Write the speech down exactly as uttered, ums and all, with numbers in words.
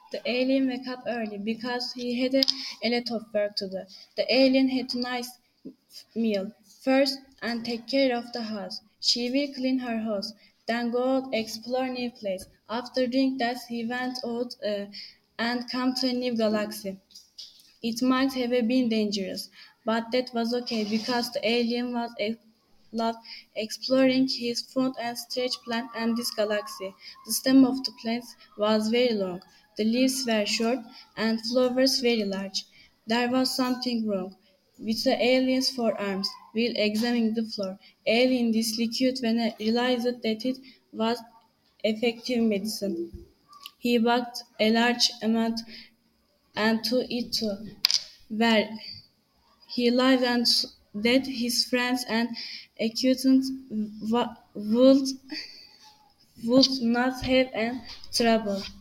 The alien woke up early because he had a, a lot of work to do. The alien had a nice meal first and take care of the house. She will clean her house, then go out explore new place. After doing that, he went out uh, and come to a new galaxy. It might have been dangerous, but that was okay because the alien was a loved exploring his food and stretch plant and this galaxy. The stem of the plant was very long, the leaves were short, and flowers very large. There was something wrong with the alien's forearms. While examining the floor, alien disliked when I realized that it was effective medicine. He walked a large amount and to it too, where he lived and that his friends and acquaintances wa- would, would not have any trouble.